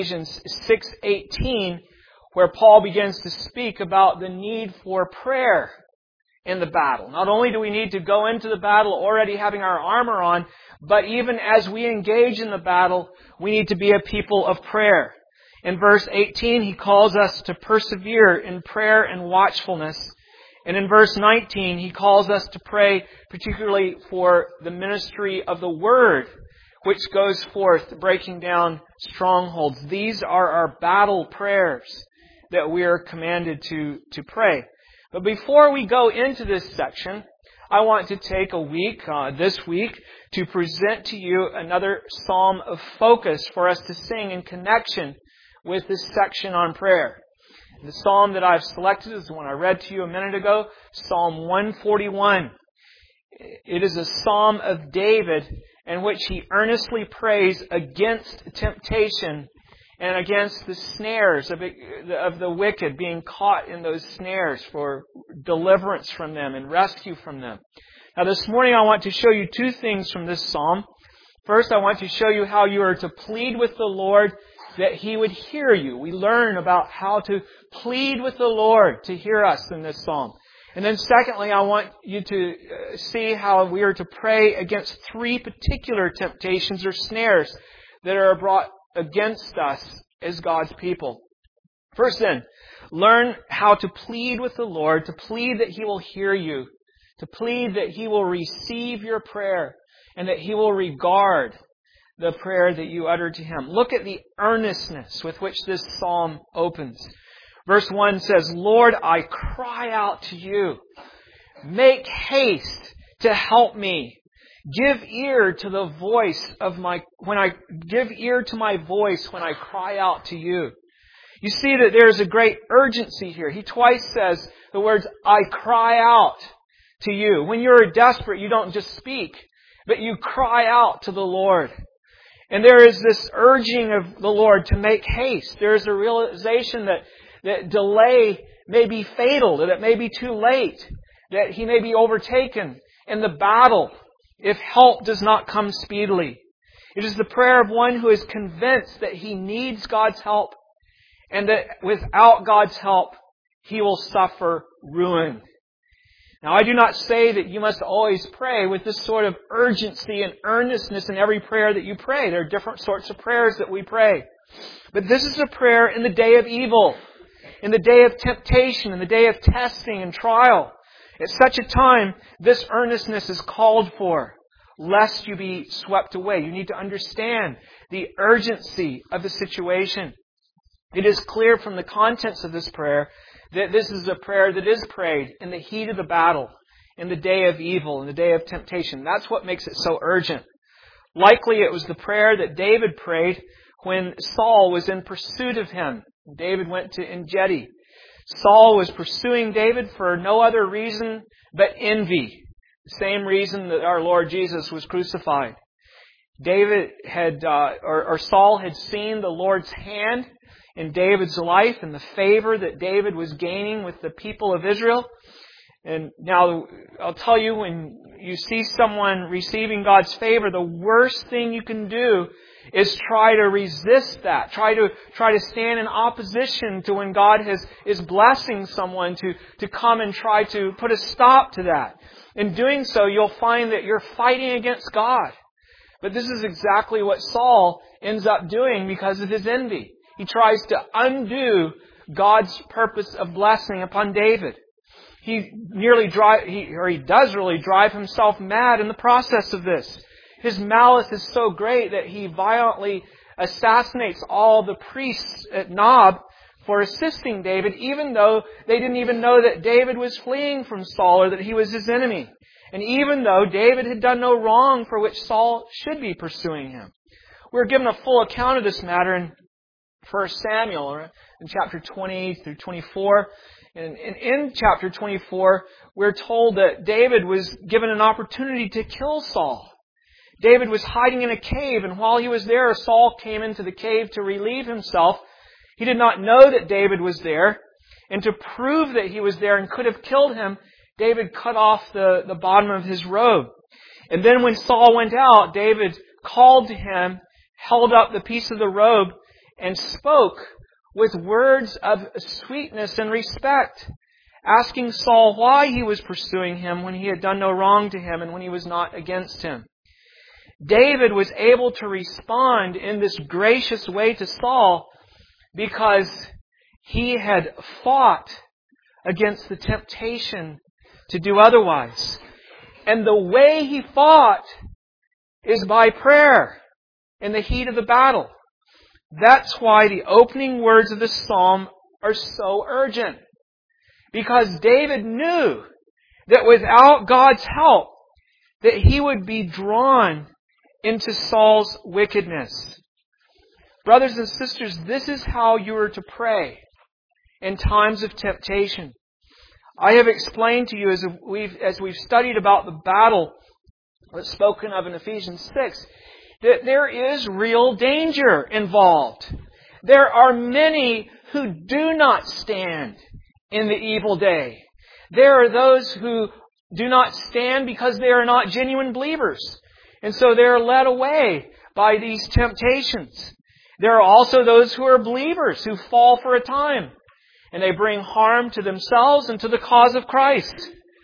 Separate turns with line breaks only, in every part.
Ephesians 6:18, where Paul begins to speak about the need for prayer in the battle. Not only do we need to go into the battle already having our armor on, but even as we engage in the battle, we need to be a people of prayer. In verse 18, he calls us to persevere in prayer and watchfulness. And in verse 19, he calls us to pray particularly for the ministry of the Word, which goes forth breaking down strongholds. These are our battle prayers that we are commanded to pray. But before we go into this section, I want to take a week, this week, to present to you another psalm of focus for us to sing in connection with this section on prayer. The psalm that I've selected is the one I read to you a minute ago, Psalm 141. It is a psalm of David in which he earnestly prays against temptation and against the snares of the wicked, being caught in those snares for deliverance from them and rescue from them. Now this morning I want to show you two things from this psalm. First, I want to show you how you are to plead with the Lord that He would hear you. We learn about how to plead with the Lord to hear us in this psalm. And then secondly, I want you to see how we are to pray against three particular temptations or snares that are brought against us as God's people. First then, learn how to plead with the Lord, to plead that He will hear you, to plead that He will receive your prayer, and that He will regard the prayer that you utter to Him. Look at the earnestness with which this psalm opens. Verse 1 says, Lord, I cry out to you. Make haste to help me. Give ear to the voice of my voice when I cry out to you. You see that there's a great urgency here. He twice says the words, I cry out to you. When you're desperate, you don't just speak, but you cry out to the Lord. And there is this urging of the Lord to make haste. There is a realization that delay may be fatal, that it may be too late, that he may be overtaken in the battle if help does not come speedily. It is the prayer of one who is convinced that he needs God's help and that without God's help, he will suffer ruin. Now, I do not say that you must always pray with this sort of urgency and earnestness in every prayer that you pray. There are different sorts of prayers that we pray. But this is a prayer in the day of evil, in the day of temptation, in the day of testing and trial. At such a time, this earnestness is called for, lest you be swept away. You need to understand the urgency of the situation. It is clear from the contents of this prayer that this is a prayer that is prayed in the heat of the battle, in the day of evil, in the day of temptation. That's what makes it so urgent. Likely it was the prayer that David prayed when Saul was in pursuit of him. David went to En-gedi. Saul was pursuing David for no other reason but envy. The same reason that our Lord Jesus was crucified. Saul had seen the Lord's hand in David's life and the favor that David was gaining with the people of Israel. And now, I'll tell you, when you see someone receiving God's favor, the worst thing you can do is try to resist that. Try to stand in opposition to when God is blessing someone to come and try to put a stop to that. In doing so, you'll find that you're fighting against God. But this is exactly what Saul ends up doing because of his envy. He tries to undo God's purpose of blessing upon David. He does really drive himself mad in the process of this. His malice is so great that he violently assassinates all the priests at Nob for assisting David, even though they didn't even know that David was fleeing from Saul or that he was his enemy. And even though David had done no wrong for which Saul should be pursuing him. We're given a full account of this matter in 1 Samuel, in chapter 20 through 24. And in chapter 24, we're told that David was given an opportunity to kill Saul. David was hiding in a cave, and while he was there, Saul came into the cave to relieve himself. He did not know that David was there. And to prove that he was there and could have killed him, David cut off the bottom of his robe. And then when Saul went out, David called to him, held up the piece of the robe, and spoke with words of sweetness and respect, asking Saul why he was pursuing him when he had done no wrong to him and when he was not against him. David was able to respond in this gracious way to Saul because he had fought against the temptation to do otherwise. And the way he fought is by prayer in the heat of the battle. That's why the opening words of this psalm are so urgent. Because David knew that without God's help, that he would be drawn into Saul's wickedness. Brothers and sisters, this is how you are to pray in times of temptation. I have explained to you as we've studied about the battle that's spoken of in Ephesians 6, that there is real danger involved. There are many who do not stand in the evil day. There are those who do not stand because they are not genuine believers. And so they are led away by these temptations. There are also those who are believers who fall for a time. And they bring harm to themselves and to the cause of Christ.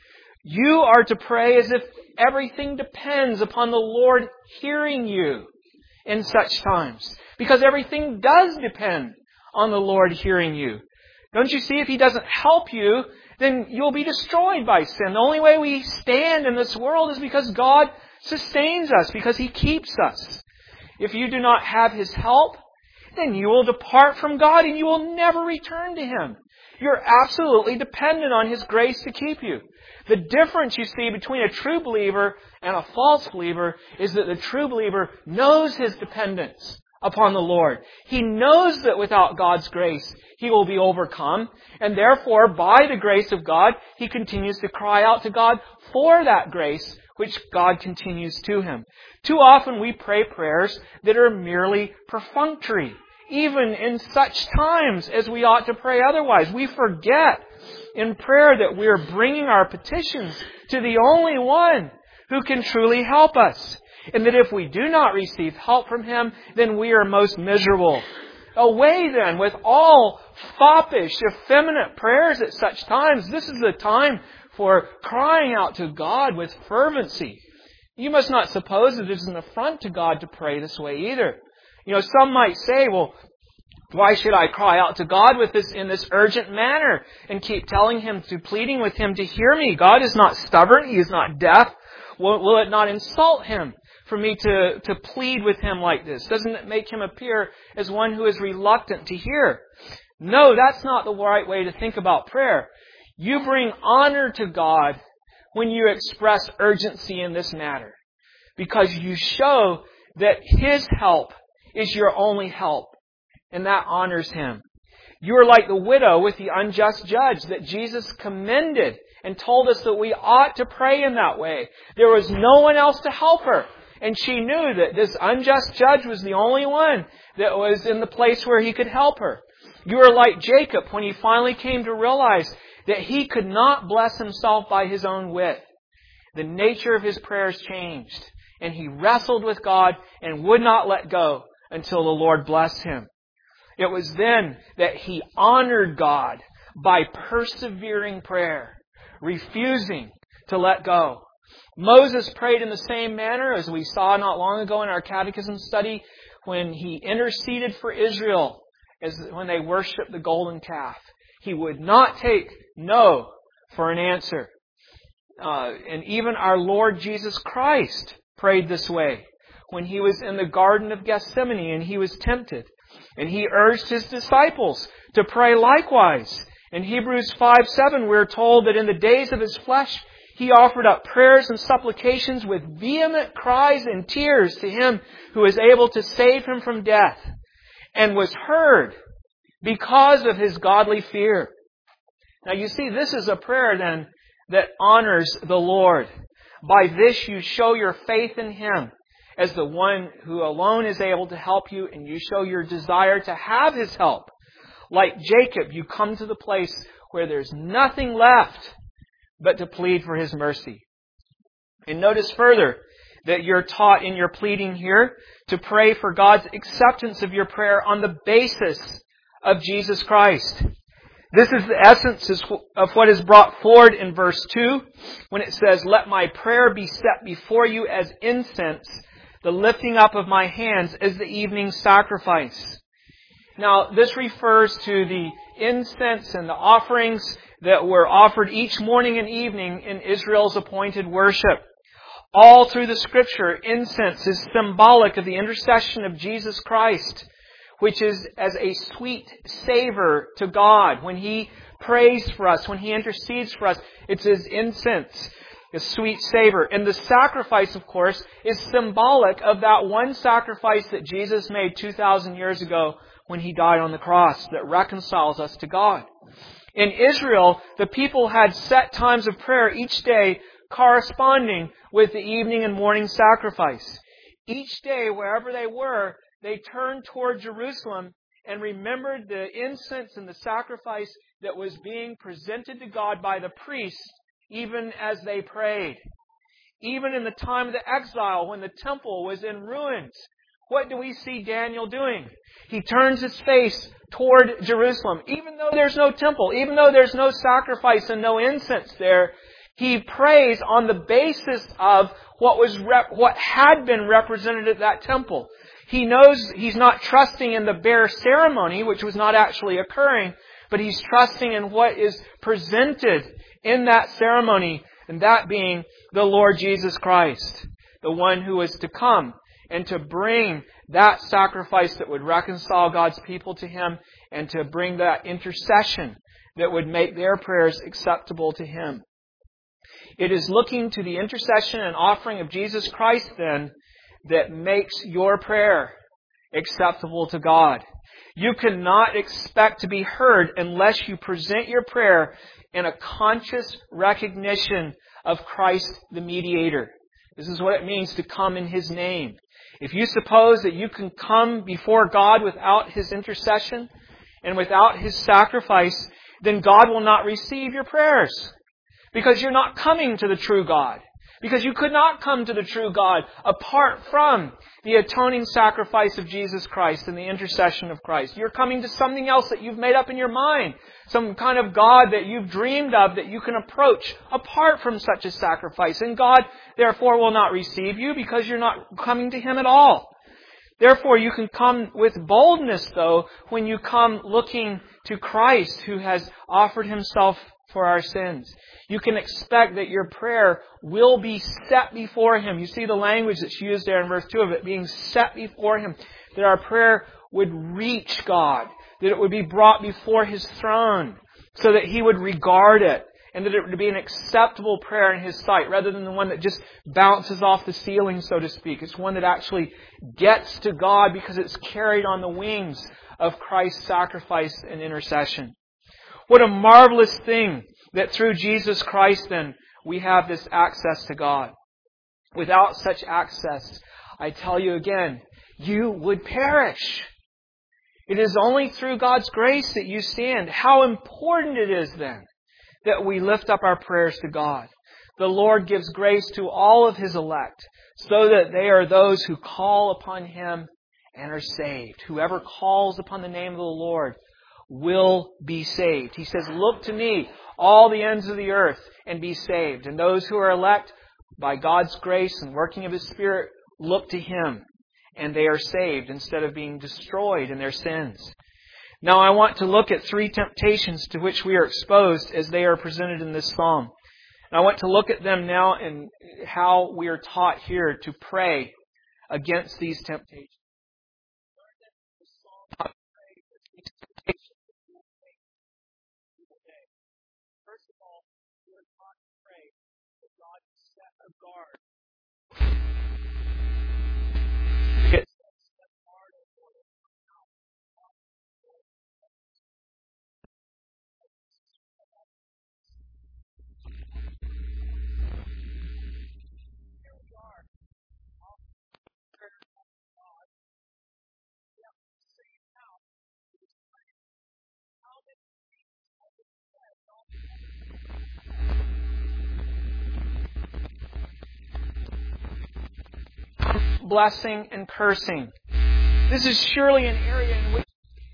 You are to pray as if everything depends upon the Lord hearing you in such times. Because everything does depend on the Lord hearing you. Don't you see, if He doesn't help you, then you'll be destroyed by sin. The only way we stand in this world is because God sustains us, because He keeps us. If you do not have His help, then you will depart from God and you will never return to Him. You're absolutely dependent on His grace to keep you. The difference you see between a true believer and a false believer is that the true believer knows his dependence upon the Lord. He knows that without God's grace, he will be overcome. And therefore, by the grace of God, he continues to cry out to God for that grace, which God continues to him. Too often we pray prayers that are merely perfunctory, even in such times as we ought to pray otherwise. We forget in prayer that we are bringing our petitions to the only one who can truly help us. And that if we do not receive help from Him, then we are most miserable. Away then with all foppish, effeminate prayers at such times. This is the time for crying out to God with fervency. You must not suppose it is an affront to God to pray this way either. You know, some might say, well, why should I cry out to God in this urgent manner and keep telling Him, pleading with Him to hear me? God is not stubborn. He is not deaf. Will it not insult Him for me to plead with Him like this? Doesn't it make Him appear as one who is reluctant to hear? No, that's not the right way to think about prayer. You bring honor to God when you express urgency in this matter, because you show that His help is your only help, and that honors Him. You are like the widow with the unjust judge that Jesus commended and told us that we ought to pray in that way. There was no one else to help her, and she knew that this unjust judge was the only one that was in the place where he could help her. You are like Jacob when he finally came to realize that he could not bless himself by his own wit. The nature of his prayers changed, and he wrestled with God and would not let go until the Lord blessed him. It was then that he honored God by persevering prayer, refusing to let go. Moses prayed in the same manner as we saw not long ago in our catechism study when he interceded for Israel when they worshipped the golden calf. He would not take no for an answer. And even our Lord Jesus Christ prayed this way when He was in the Garden of Gethsemane and He was tempted. And He urged His disciples to pray likewise. In Hebrews 5:7 we're told that in the days of His flesh He offered up prayers and supplications with vehement cries and tears to Him who is able to save Him from death, and was heard because of His godly fear. Now you see, this is a prayer then that honors the Lord. By this you show your faith in Him as the one who alone is able to help you, and you show your desire to have His help. Like Jacob, you come to the place where there's nothing left but to plead for His mercy. And notice further that you're taught in your pleading here to pray for God's acceptance of your prayer on the basis of Jesus Christ. This is the essence of what is brought forward in verse 2 when it says, "Let my prayer be set before you as incense, the lifting up of my hands as the evening sacrifice." Now, this refers to the incense and the offerings that were offered each morning and evening in Israel's appointed worship. All through the Scripture, incense is symbolic of the intercession of Jesus Christ, which is as a sweet savor to God. When He prays for us, when He intercedes for us, it's His incense, a sweet savor. And the sacrifice, of course, is symbolic of that one sacrifice that Jesus made 2,000 years ago when He died on the cross that reconciles us to God. In Israel, the people had set times of prayer each day corresponding with the evening and morning sacrifice. Each day, wherever they were, they turned toward Jerusalem and remembered the incense and the sacrifice that was being presented to God by the priests, even as they prayed. Even in the time of the exile, when the temple was in ruins, what do we see Daniel doing? He turns his face toward Jerusalem. Even though there's no temple, even though there's no sacrifice and no incense there, he prays on the basis of what had been represented at that temple. He knows he's not trusting in the bare ceremony, which was not actually occurring, but he's trusting in what is presented in that ceremony, and that being the Lord Jesus Christ, the one who is to come and to bring that sacrifice that would reconcile God's people to Him and to bring that intercession that would make their prayers acceptable to Him. It is looking to the intercession and offering of Jesus Christ, then, that makes your prayer acceptable to God. You cannot expect to be heard unless you present your prayer in a conscious recognition of Christ the mediator. This is what it means to come in His name. If you suppose that you can come before God without His intercession and without His sacrifice, then God will not receive your prayers. Because you're not coming to the true God. Because you could not come to the true God apart from the atoning sacrifice of Jesus Christ and the intercession of Christ. You're coming to something else that you've made up in your mind. Some kind of God that you've dreamed of that you can approach apart from such a sacrifice. And God, therefore, will not receive you because you're not coming to Him at all. Therefore, you can come with boldness, though, when you come looking to Christ who has offered Himself for our sins. You can expect that your prayer will be set before Him. You see the language that's used there in verse 2 of it being set before Him. That our prayer would reach God. That it would be brought before His throne. So that He would regard it. And that it would be an acceptable prayer in His sight. Rather than the one that just bounces off the ceiling, so to speak. It's one that actually gets to God because it's carried on the wings of Christ's sacrifice and intercession. What a marvelous thing that through Jesus Christ, then, we have this access to God. Without such access, I tell you again, you would perish. It is only through God's grace that you stand. How important it is, then, that we lift up our prayers to God. The Lord gives grace to all of His elect, so that they are those who call upon Him and are saved. Whoever calls upon the name of the Lord will be saved. He says, "Look to me, all the ends of the earth, and be saved." And those who are elect by God's grace and working of His Spirit look to Him, and they are saved instead of being destroyed in their sins. Now I want to look at 3 temptations to which we are exposed as they are presented in this psalm. And I want to look at them now and how we are taught here to pray against these temptations. First of all, we are taught to pray that God set a guard. blessing and cursing. This is surely an area in which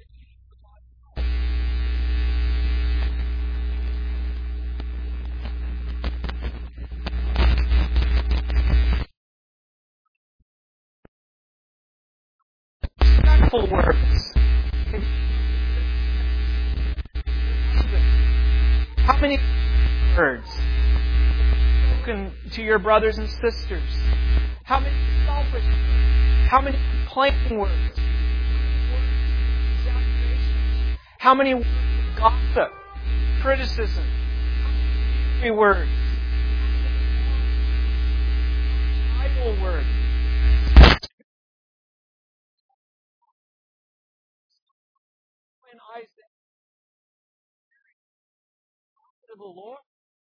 respectful words. How many words spoken to your brothers and sisters? How many selfish words? How many complaining words? How many words of gossip, criticism? How many words? Bible words. When Isaiah to the Lord,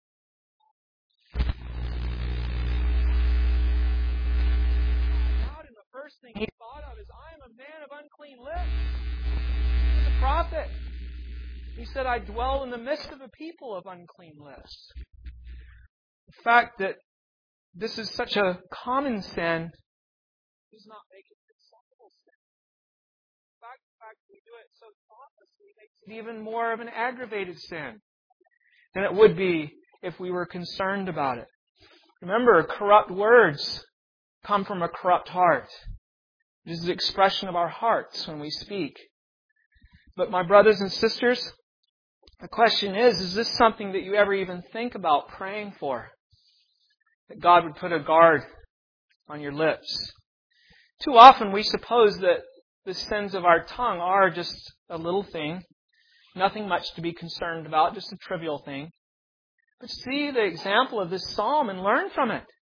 and the first thing he thought of is, I am a man of unclean lips. He's a prophet. He said, I dwell in the midst of a people of unclean lips. The fact that this is such a common sin does not make it an acceptable sin. The fact that we do it so thoughtlessly makes it even more of an aggravated sin than it would be if we were concerned about it. Remember, corrupt words come from a corrupt heart. It is the expression of our hearts when we speak. But my brothers and sisters, the question is this something that you ever even think about praying for? That God would put a guard on your lips. Too often we suppose that the sins of our tongue are just a little thing, nothing much to be concerned about, just a trivial thing. But see the example of this psalm and learn from it.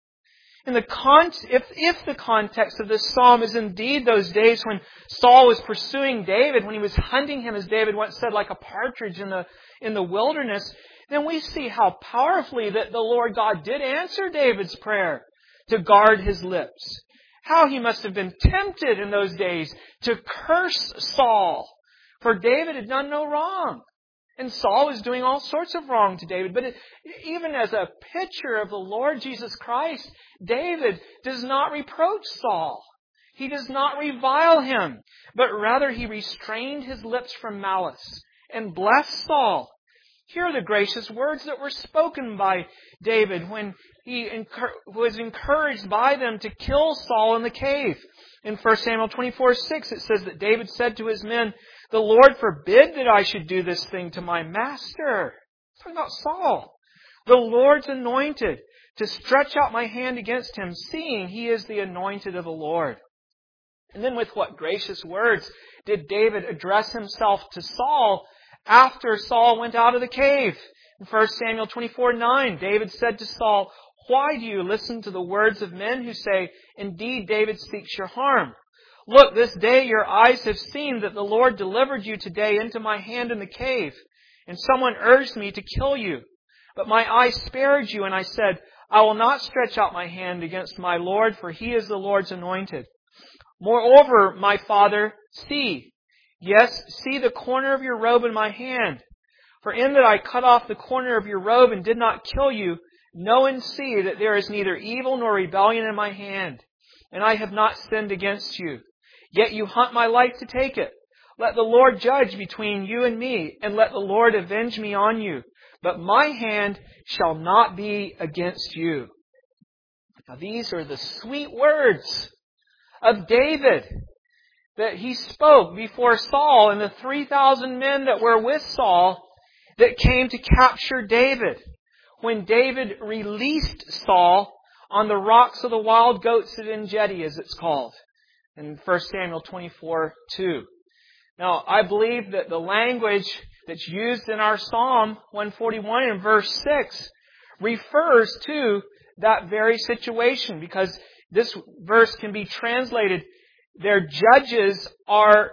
If the context of this psalm is indeed those days when Saul was pursuing David, when he was hunting him, as David once said, like a partridge in the wilderness, then we see how powerfully that the Lord God did answer David's prayer to guard his lips. How he must have been tempted in those days to curse Saul, for David had done no wrong. And Saul was doing all sorts of wrong to David. But even as a picture of the Lord Jesus Christ, David does not reproach Saul. He does not revile him, but rather he restrained his lips from malice and blessed Saul. Here are the gracious words that were spoken by David when he was encouraged by them to kill Saul in the cave. In 1 Samuel 24:6 it says that David said to his men, the Lord forbid that I should do this thing to my master. It's talking about Saul. The Lord's anointed, to stretch out my hand against him, seeing he is the anointed of the Lord. And then with what gracious words did David address himself to Saul after Saul went out of the cave? In 1 Samuel 24:9, David said to Saul, why do you listen to the words of men who say, indeed David seeks your harm? Look, this day your eyes have seen that the Lord delivered you today into my hand in the cave, and someone urged me to kill you. But my eyes spared you, and I said, I will not stretch out my hand against my Lord, for he is the Lord's anointed. Moreover, my father, see the corner of your robe in my hand. For in that I cut off the corner of your robe and did not kill you, know and see that there is neither evil nor rebellion in my hand, and I have not sinned against you. Yet you hunt my life to take it. Let the Lord judge between you and me, and let the Lord avenge me on you. But my hand shall not be against you. Now these are the sweet words of David that he spoke before Saul and the 3,000 men that were with Saul that came to capture David. When David released Saul on the rocks of the wild goats at En-Gedi, as it's called, in 1 Samuel 24:2. Now, I believe that the language that's used in our Psalm 141 in verse 6 refers to that very situation, because this verse can be translated, their judges are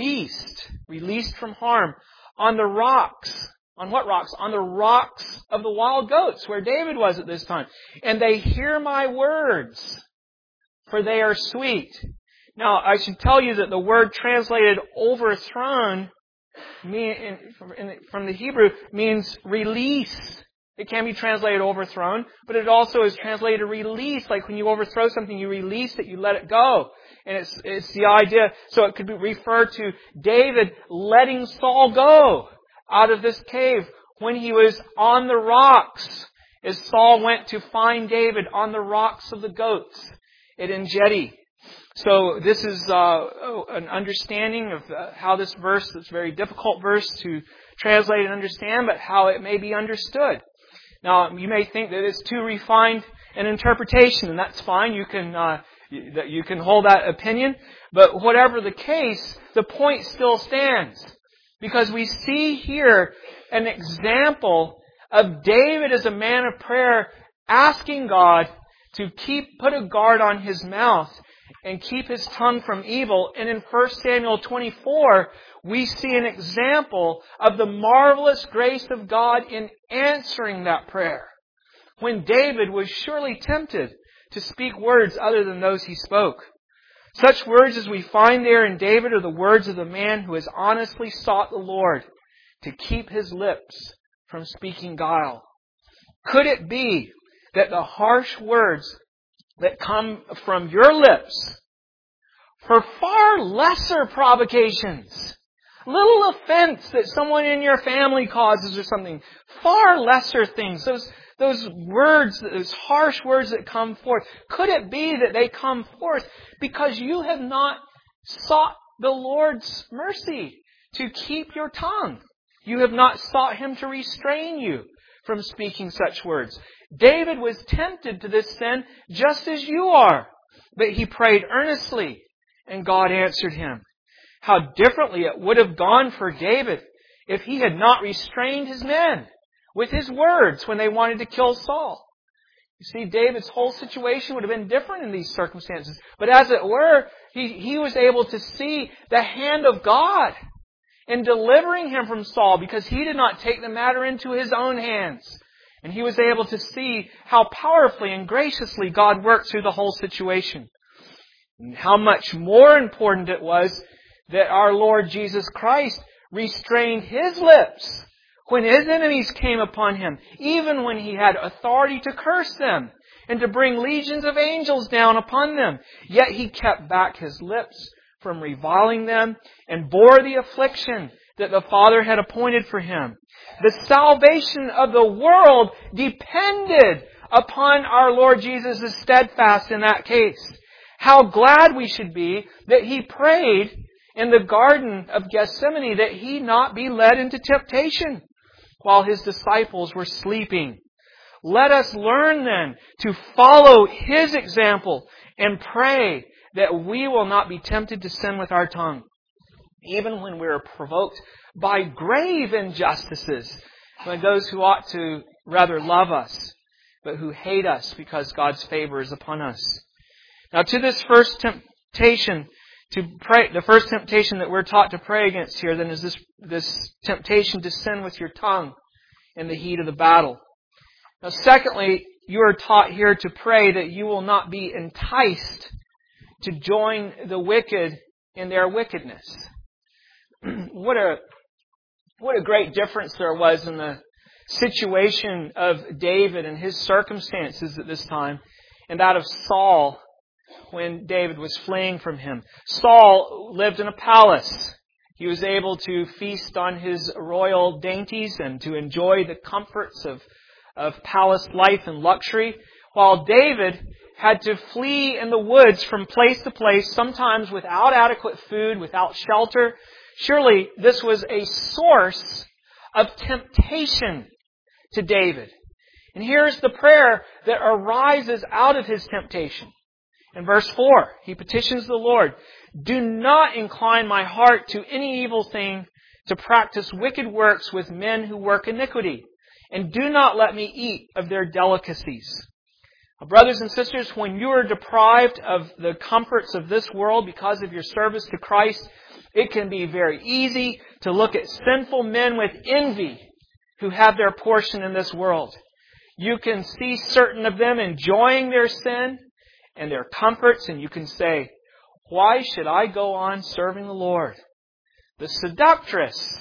released from harm on the rocks. On what rocks? On the rocks of the wild goats, where David was at this time. And they hear my words, for they are sweet. Now, I should tell you that the word translated overthrown from the Hebrew means release It can be translated overthrown, but it also is translated release. Like when you overthrow something, you release it, you let it go. And it's the idea, so it could be referred to David letting Saul go out of this cave when he was on the rocks, as Saul went to find David on the rocks of the goats at En-Gedi. So this is an understanding of how this verse, this very difficult verse to translate and understand, but how it may be understood. Now, you may think that it's too refined an interpretation, and that's fine. You can hold that opinion. But whatever the case, the point still stands. Because we see here an example of David as a man of prayer asking God to put a guard on his mouth and keep his tongue from evil. And in 1 Samuel 24, we see an example of the marvelous grace of God in answering that prayer. When David was surely tempted to speak words other than those he spoke. Such words as we find there in David are the words of the man who has honestly sought the Lord to keep his lips from speaking guile. Could it be that the harsh words that come from your lips for far lesser provocations, little offense that someone in your family causes or something, far lesser things, those words, those harsh words that come forth, could it be that they come forth because you have not sought the Lord's mercy to keep your tongue? You have not sought Him to restrain you from speaking such words. David was tempted to this sin just as you are, but he prayed earnestly and God answered him. How differently it would have gone for David if he had not restrained his men with his words when they wanted to kill Saul. You see, David's whole situation would have been different in these circumstances. But as it were, he was able to see the hand of God in delivering him from Saul because he did not take the matter into his own hands. And he was able to see how powerfully and graciously God worked through the whole situation. And how much more important it was that our Lord Jesus Christ restrained His lips when His enemies came upon Him, even when He had authority to curse them and to bring legions of angels down upon them. Yet He kept back His lips from reviling them and bore the affliction that the Father had appointed for Him. The salvation of the world depended upon our Lord Jesus' steadfast in that case. How glad we should be that He prayed in the Garden of Gethsemane that He not be led into temptation while His disciples were sleeping. Let us learn then to follow His example and pray that we will not be tempted to sin with our tongue, even when we are provoked by grave injustices, by those who ought to rather love us, but who hate us because God's favor is upon us. Now, to this first temptation to pray, the first temptation that we're taught to pray against here, then, is this temptation to sin with your tongue in the heat of the battle. Now, secondly, you are taught here to pray that you will not be enticed to join the wicked in their wickedness. What a great difference there was in the situation of David and his circumstances at this time, and that of Saul when David was fleeing from him. Saul lived in a palace. He was able to feast on his royal dainties and to enjoy the comforts of palace life and luxury, while David had to flee in the woods from place to place, sometimes without adequate food, without shelter. Surely this was a source of temptation to David. And here's the prayer that arises out of his temptation. In verse 4, he petitions the Lord, "Do not incline my heart to any evil thing, to practice wicked works with men who work iniquity, and do not let me eat of their delicacies." Brothers and sisters, when you are deprived of the comforts of this world because of your service to Christ, it can be very easy to look at sinful men with envy who have their portion in this world. You can see certain of them enjoying their sin and their comforts, and you can say, "Why should I go on serving the Lord?" The seductress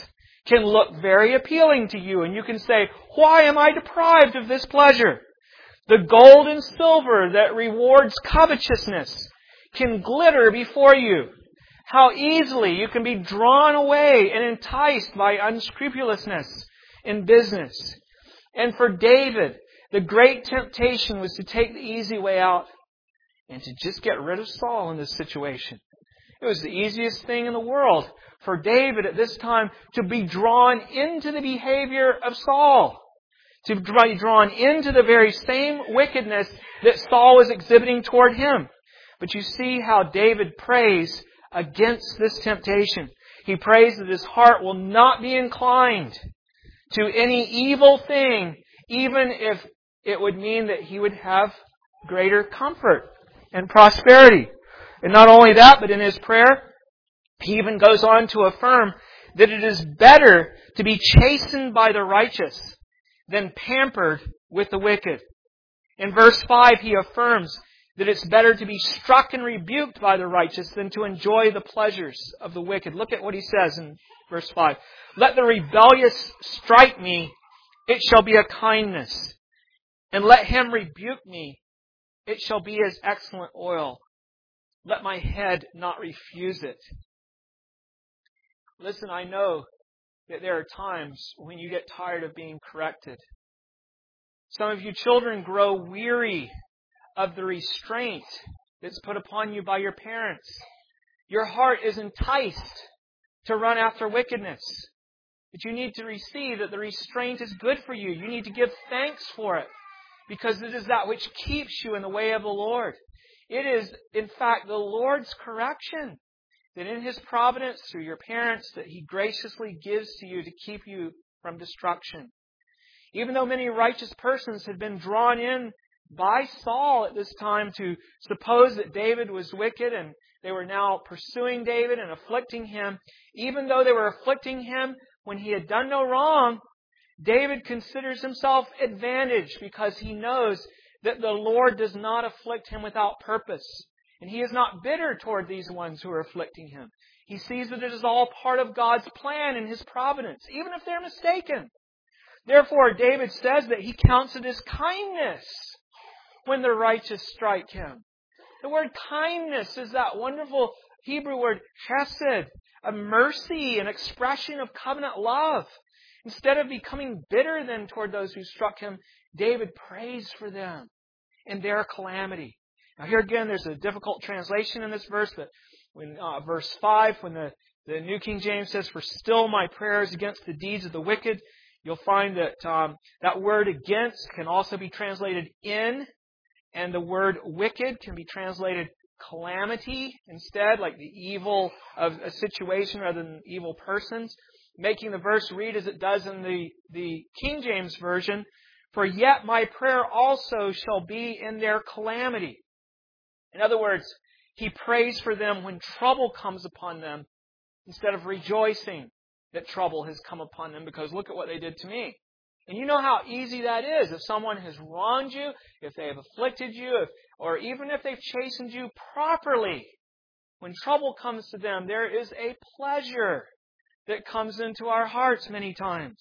can look very appealing to you, and you can say, why am I deprived of this pleasure? The gold and silver that rewards covetousness can glitter before you. How easily you can be drawn away and enticed by unscrupulousness in business. And for David, the great temptation was to take the easy way out and to just get rid of Saul in this situation. It was the easiest thing in the world for David at this time to be drawn into the behavior of Saul, to be drawn into the very same wickedness that Saul was exhibiting toward him. But you see how David prays against this temptation. He prays that his heart will not be inclined to any evil thing, even if it would mean that he would have greater comfort and prosperity. And not only that, but in his prayer, he even goes on to affirm that it is better to be chastened by the righteous than pampered with the wicked. In verse 5, he affirms that it's better to be struck and rebuked by the righteous than to enjoy the pleasures of the wicked. Look at what he says in verse 5. Let the rebellious strike me, it shall be a kindness. And let him rebuke me, it shall be as excellent oil. Let my head not refuse it. Listen, I know that there are times when you get tired of being corrected. Some of you children grow weary of the restraint that's put upon you by your parents. Your heart is enticed to run after wickedness. But you need to receive that the restraint is good for you. You need to give thanks for it, because it is that which keeps you in the way of the Lord. It is, in fact, the Lord's correction that in His providence through your parents that He graciously gives to you to keep you from destruction. Even though many righteous persons had been drawn in by Saul at this time to suppose that David was wicked, and they were now pursuing David and afflicting him, even though they were afflicting him when he had done no wrong, David considers himself advantaged because he knows that the Lord does not afflict him without purpose. And he is not bitter toward these ones who are afflicting him. He sees that it is all part of God's plan and His providence, even if they're mistaken. Therefore, David says that he counts it as kindness when the righteous strike him. The word kindness is that wonderful Hebrew word chesed, a mercy, an expression of covenant love. Instead of becoming bitter then toward those who struck him, David prays for them in their calamity. Now here again, there's a difficult translation in this verse, but when verse 5, when the New King James says, "For still my prayers against the deeds of the wicked," you'll find that that word against can also be translated in, and the word wicked can be translated calamity instead, like the evil of a situation rather than evil persons, making the verse read as it does in the King James Version, "For yet my prayer also shall be in their calamity." In other words, he prays for them when trouble comes upon them instead of rejoicing that trouble has come upon them, because look at what they did to me. And you know how easy that is. If someone has wronged you, if they have afflicted you, or even if they've chastened you properly, when trouble comes to them, there is a pleasure that comes into our hearts many times.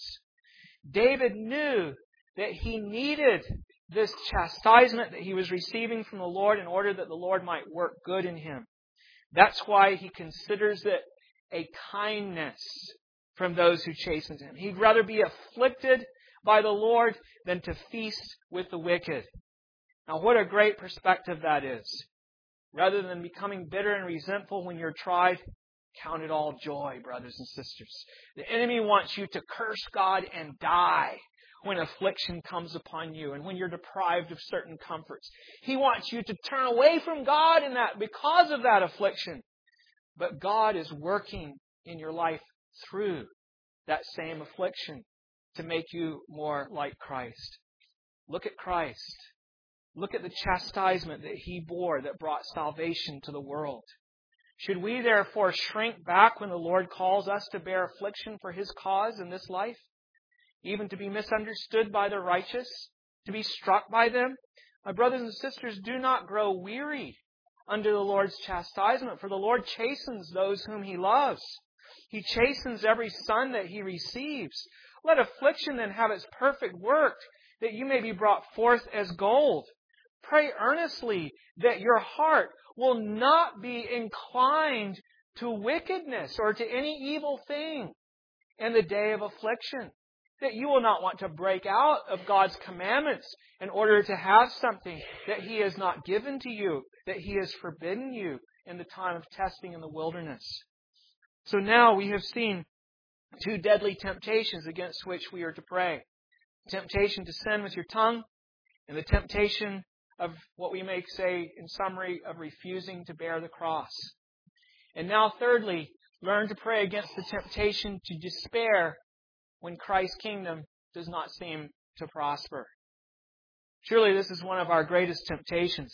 David knew that he needed this chastisement that he was receiving from the Lord in order that the Lord might work good in him. That's why he considers it a kindness from those who chastened him. He'd rather be afflicted by the Lord than to feast with the wicked. Now, what a great perspective that is. Rather than becoming bitter and resentful when you're tried, count it all joy, brothers and sisters. The enemy wants you to curse God and die when affliction comes upon you and when you're deprived of certain comforts. He wants you to turn away from God in that because of that affliction. But God is working in your life through that same affliction to make you more like Christ. Look at Christ. Look at the chastisement that He bore that brought salvation to the world. Should we therefore shrink back when the Lord calls us to bear affliction for His cause in this life? Even to be misunderstood by the righteous? To be struck by them? My brothers and sisters, do not grow weary under the Lord's chastisement, for the Lord chastens those whom He loves. He chastens every son that He receives. Let affliction then have its perfect work, that you may be brought forth as gold. Pray earnestly that your heart will not be inclined to wickedness or to any evil thing in the day of affliction. That you will not want to break out of God's commandments in order to have something that He has not given to you, that He has forbidden you in the time of testing in the wilderness. So now we have seen two deadly temptations against which we are to pray. Temptation to sin with your tongue, and the temptation of what we may say in summary of refusing to bear the cross. And now thirdly, learn to pray against the temptation to despair when Christ's kingdom does not seem to prosper. Surely this is one of our greatest temptations.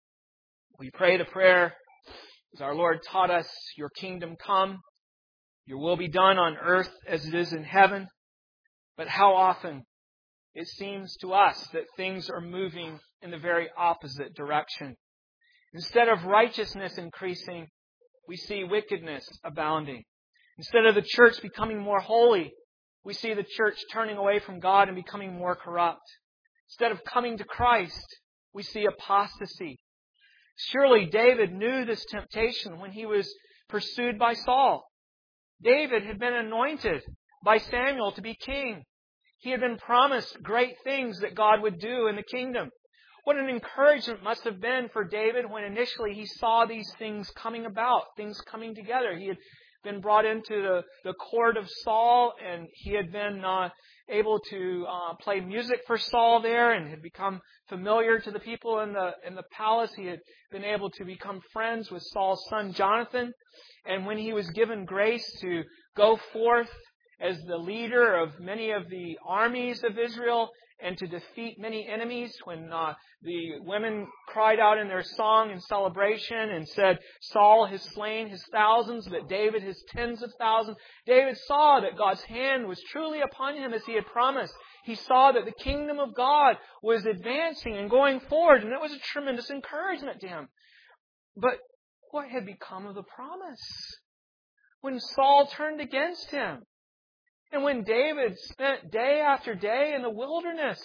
We pray the prayer as our Lord taught us, your kingdom come, your will be done on earth as it is in heaven. But how often it seems to us that things are moving in the very opposite direction. Instead of righteousness increasing, we see wickedness abounding. Instead of the church becoming more holy, we see the church turning away from God and becoming more corrupt. Instead of coming to Christ, we see apostasy. Surely David knew this temptation when he was pursued by Saul. David had been anointed by Samuel to be king. He had been promised great things that God would do in the kingdom. What an encouragement must have been for David when initially he saw these things coming about, things coming together. He had been brought into the court of Saul, and he had been able to play music for Saul there, and had become familiar to the people in the palace. He had been able to become friends with Saul's son Jonathan. And when he was given grace to go forth as the leader of many of the armies of Israel and to defeat many enemies, when the women cried out in their song and celebration and said, Saul has slain his thousands, but David his tens of thousands, David saw that God's hand was truly upon him as He had promised. He saw that the kingdom of God was advancing and going forward, and it was a tremendous encouragement to him. But what had become of the promise? When Saul turned against him, and when David spent day after day in the wilderness,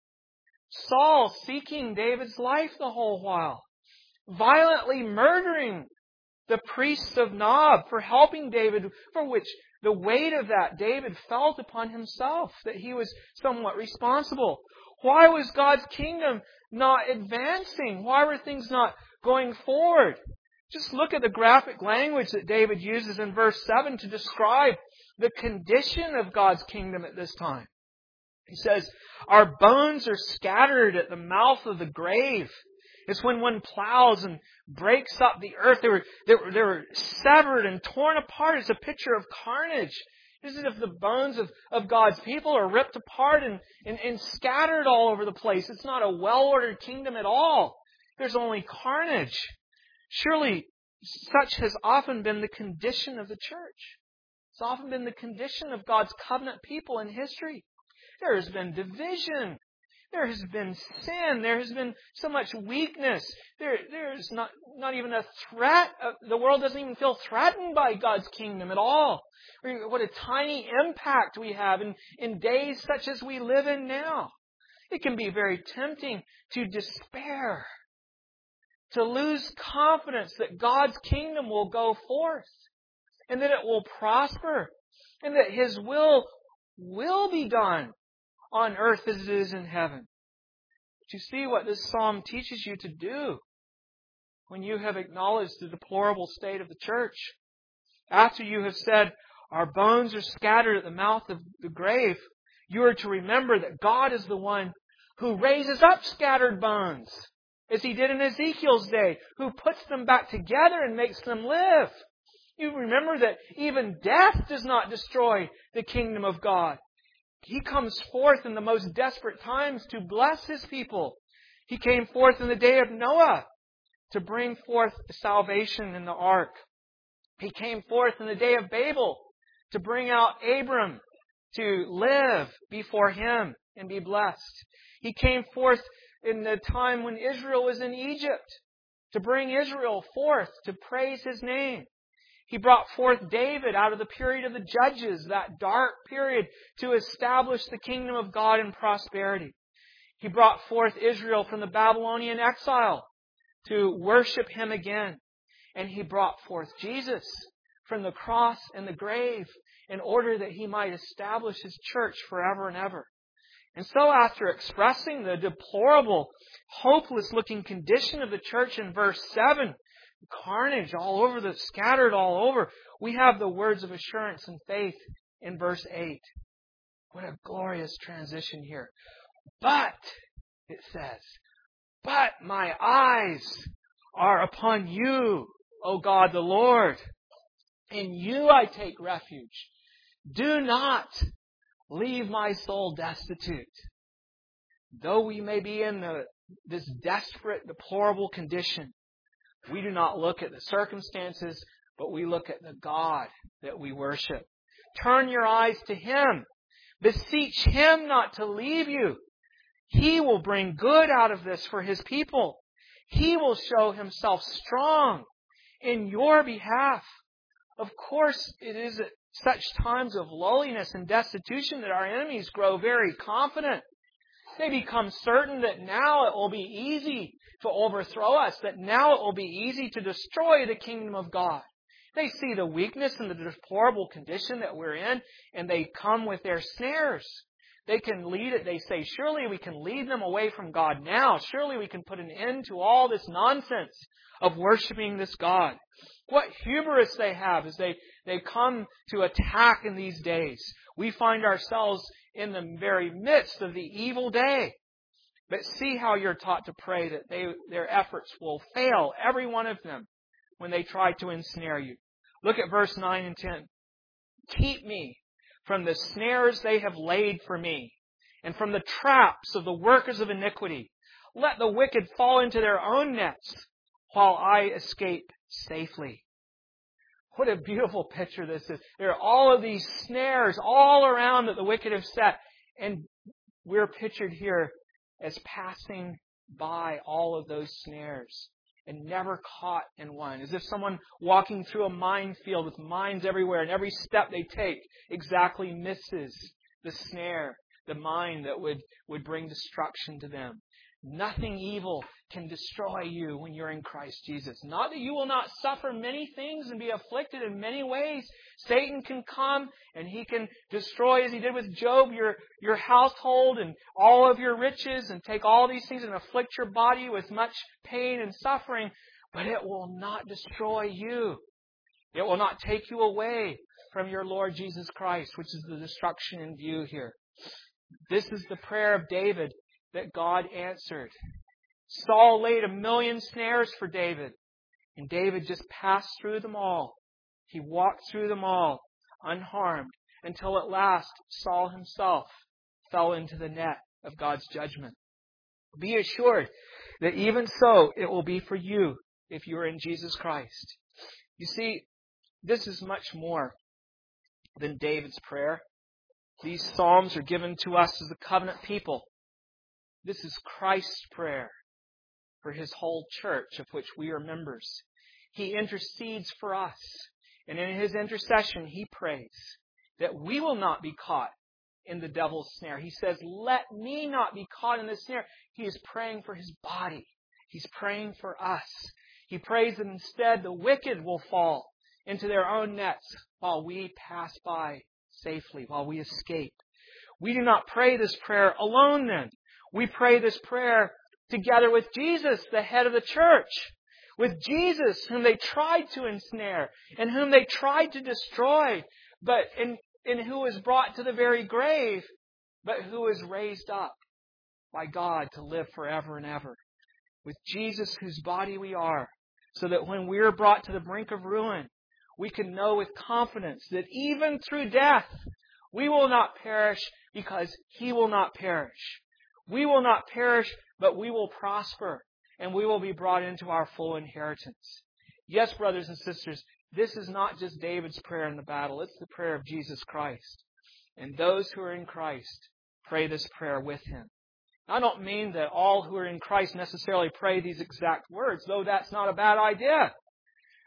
Saul seeking David's life the whole while, violently murdering the priests of Nob for helping David, for which the weight of that David felt upon himself, that he was somewhat responsible. Why was God's kingdom not advancing? Why were things not going forward? Just look at the graphic language that David uses in verse 7 to describe the condition of God's kingdom at this time. He says, our bones are scattered at the mouth of the grave. It's when one plows and breaks up the earth. They were severed and torn apart. It's a picture of carnage. It's as if the bones of God's people are ripped apart and scattered all over the place. It's not a well-ordered kingdom at all. There's only carnage. Surely, such has often been the condition of the church. It's often been the condition of God's covenant people in history. There has been division. There has been sin. There has been so much weakness. There's not even a threat. The world doesn't even feel threatened by God's kingdom at all. What a tiny impact we have in days such as we live in now. It can be very tempting to despair, to lose confidence that God's kingdom will go forth and that it will prosper and that His will be done on earth as it is in heaven. But you see what this psalm teaches you to do when you have acknowledged the deplorable state of the church. After you have said, our bones are scattered at the mouth of the grave, you are to remember that God is the one who raises up scattered bones, as He did in Ezekiel's day, who puts them back together and makes them live. You remember that even death does not destroy the kingdom of God. He comes forth in the most desperate times to bless His people. He came forth in the day of Noah to bring forth salvation in the ark. He came forth in the day of Babel to bring out Abram to live before Him and be blessed. He came forth in the time when Israel was in Egypt to bring Israel forth to praise His name. He brought forth David out of the period of the judges, that dark period, to establish the kingdom of God in prosperity. He brought forth Israel from the Babylonian exile to worship Him again. And He brought forth Jesus from the cross and the grave in order that He might establish His church forever and ever. And so after expressing the deplorable, hopeless-looking condition of the church in verse 7, carnage all over, scattered all over, we have the words of assurance and faith in verse 8. What a glorious transition here. But, it says, but my eyes are upon you, O God the Lord. In you I take refuge. Do not leave my soul destitute. Though we may be in this desperate, deplorable condition, we do not look at the circumstances, but we look at the God that we worship. Turn your eyes to Him. Beseech Him not to leave you. He will bring good out of this for His people. He will show Himself strong in your behalf. Of course, it is at such times of lowliness and destitution that our enemies grow very confident. They become certain that now it will be easy to overthrow us, that now it will be easy to destroy the kingdom of God. They see the weakness and the deplorable condition that we're in, and they come with their snares. They can lead it. They say, surely we can lead them away from God now. Surely we can put an end to all this nonsense of worshiping this God. What hubris they have as they come to attack in these days. We find ourselves in the very midst of the evil day. But see how you're taught to pray that their efforts will fail, every one of them, when they try to ensnare you. Look at verse 9 and 10. Keep me from the snares they have laid for me, and from the traps of the workers of iniquity. Let the wicked fall into their own nets, while I escape safely. What a beautiful picture this is. There are all of these snares all around that the wicked have set, and we're pictured here as passing by all of those snares and never caught in one. As if someone walking through a minefield with mines everywhere, and every step they take exactly misses the snare, the mine that would bring destruction to them. Nothing evil can destroy you when you're in Christ Jesus. Not that you will not suffer many things and be afflicted in many ways. Satan can come and he can destroy, as he did with Job, your household and all of your riches, and take all these things and afflict your body with much pain and suffering. But it will not destroy you. It will not take you away from your Lord Jesus Christ, which is the destruction in view here. This is the prayer of David that God answered. Saul laid 1,000,000 snares for David, and David just passed through them all. He walked through them all unharmed, until at last Saul himself fell into the net of God's judgment. Be assured that even so it will be for you if you are in Jesus Christ. You see, this is much more than David's prayer. These psalms are given to us as a covenant people. This is Christ's prayer for His whole church, of which we are members. He intercedes for us, and in His intercession He prays that we will not be caught in the devil's snare. He says, let me not be caught in the snare. He is praying for His body. He's praying for us. He prays that instead the wicked will fall into their own nets while we pass by safely, while we escape. We do not pray this prayer alone then. We pray this prayer together with Jesus, the head of the church. With Jesus, whom they tried to ensnare and whom they tried to destroy, but in who was brought to the very grave, but who was raised up by God to live forever and ever. With Jesus, whose body we are, so that when we are brought to the brink of ruin, we can know with confidence that even through death, we will not perish, because He will not perish. We will not perish, but we will prosper, and we will be brought into our full inheritance. Yes, brothers and sisters, this is not just David's prayer in the battle. It's the prayer of Jesus Christ. And those who are in Christ pray this prayer with Him. I don't mean that all who are in Christ necessarily pray these exact words, though that's not a bad idea.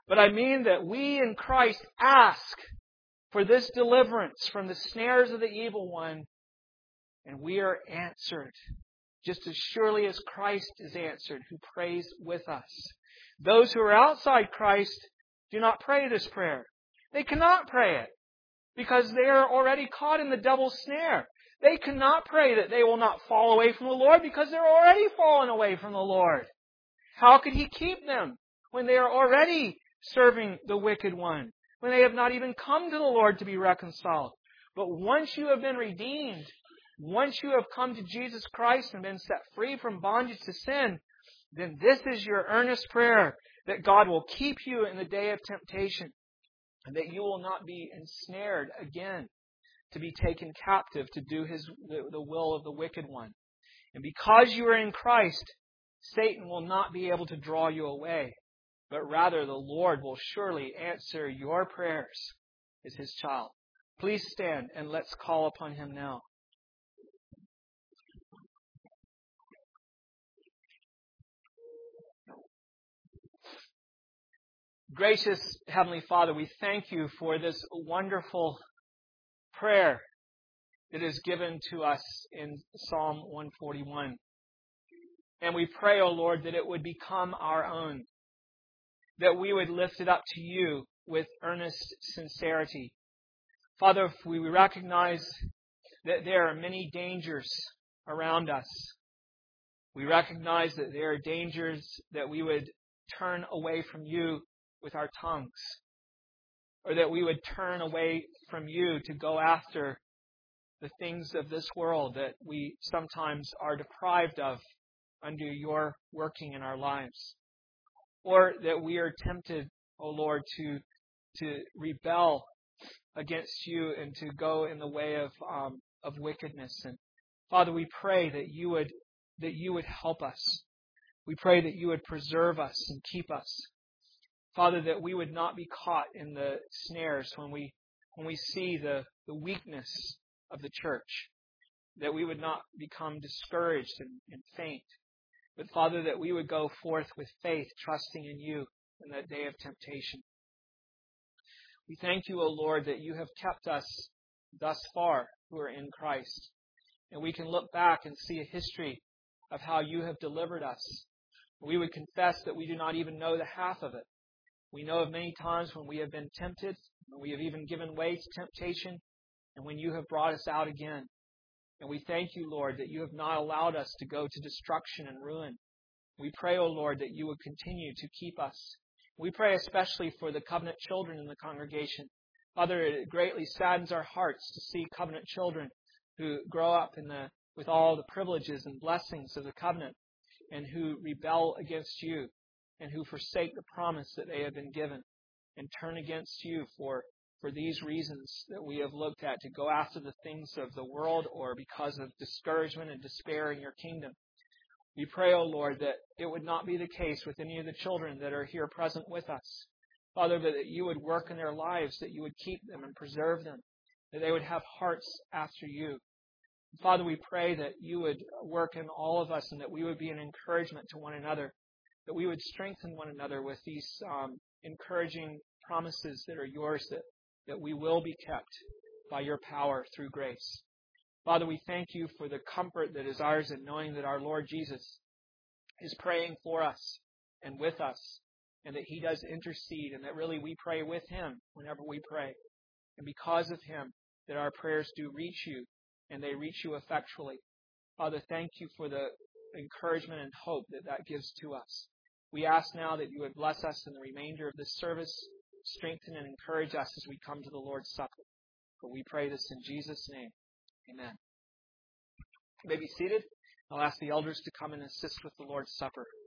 But I mean that we in Christ ask for this deliverance from the snares of the evil one, and we are answered just as surely as Christ is answered, who prays with us. Those who are outside Christ do not pray this prayer. They cannot pray it because they are already caught in the devil's snare. They cannot pray that they will not fall away from the Lord because they're already fallen away from the Lord. How could He keep them when they are already serving the wicked one, when they have not even come to the Lord to be reconciled? But once you have been redeemed, once you have come to Jesus Christ and been set free from bondage to sin, then this is your earnest prayer, that God will keep you in the day of temptation, and that you will not be ensnared again to be taken captive to do the will of the wicked one. And because you are in Christ, Satan will not be able to draw you away, but rather the Lord will surely answer your prayers as His child. Please stand and let's call upon Him now. Gracious Heavenly Father, we thank You for this wonderful prayer that is given to us in Psalm 141. And we pray, O Lord, that it would become our own, that we would lift it up to You with earnest sincerity. Father, if we recognize that there are many dangers around us, we recognize that there are dangers that we would turn away from You with our tongues, or that we would turn away from You to go after the things of this world that we sometimes are deprived of under Your working in our lives. Or that we are tempted, O Lord, to rebel against You and to go in the way of wickedness. And Father, we pray that You would help us. We pray that You would preserve us and keep us. Father, that we would not be caught in the snares when we see the weakness of the church, that we would not become discouraged and faint, but Father, that we would go forth with faith, trusting in You in that day of temptation. We thank You, O Lord, that You have kept us thus far who are in Christ, and we can look back and see a history of how You have delivered us. We would confess that we do not even know the half of it. We know of many times when we have been tempted, when we have even given way to temptation, and when You have brought us out again. And we thank You, Lord, that You have not allowed us to go to destruction and ruin. We pray, O Lord, that You would continue to keep us. We pray especially for the covenant children in the congregation. Father, it greatly saddens our hearts to see covenant children who grow up with all the privileges and blessings of the covenant, and who rebel against You, and who forsake the promise that they have been given, and turn against You for these reasons that we have looked at, to go after the things of the world, or because of discouragement and despair in Your kingdom. We pray, O Lord, that it would not be the case with any of the children that are here present with us. Father, that You would work in their lives, that You would keep them and preserve them, that they would have hearts after You. Father, we pray that You would work in all of us, and that we would be an encouragement to one another, that we would strengthen one another with these encouraging promises that are Yours, that we will be kept by Your power through grace. Father, we thank You for the comfort that is ours in knowing that our Lord Jesus is praying for us and with us, and that He does intercede, and that really we pray with Him whenever we pray. And because of Him, that our prayers do reach You, and they reach You effectually. Father, thank You for the encouragement and hope that gives to us. We ask now that You would bless us in the remainder of this service, strengthen and encourage us as we come to the Lord's Supper. For we pray this in Jesus' name. Amen. You may be seated. I'll ask the elders to come and assist with the Lord's Supper.